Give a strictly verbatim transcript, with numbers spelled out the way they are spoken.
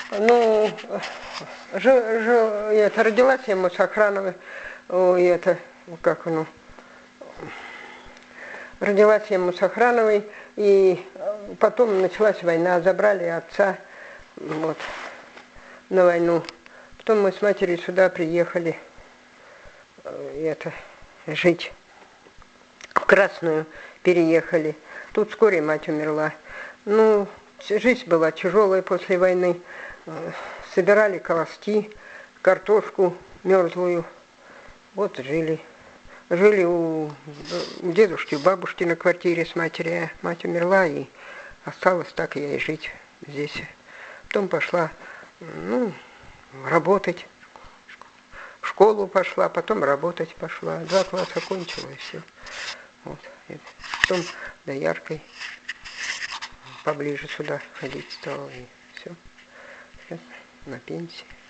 Ну, жи, жи, это, родилась я ему Сохрановой, ой, это, как оно, родилась я ему Сохрановой, и потом началась война, забрали отца, вот, на войну. Потом мы с матерью сюда приехали, это, жить. В Красную переехали. Тут вскоре мать умерла. Ну, жизнь была тяжелая после войны. Собирали колоски, картошку мерзлую. Вот жили. Жили у, у дедушки, у бабушки на квартире с матерью. Мать умерла, и осталось так я и жить здесь. Потом пошла, ну, работать. В школу пошла, потом работать пошла. Два класса кончила, и все. Вот. И потом дояркой поближе сюда ходить стала, и все. Сейчас на пенсии.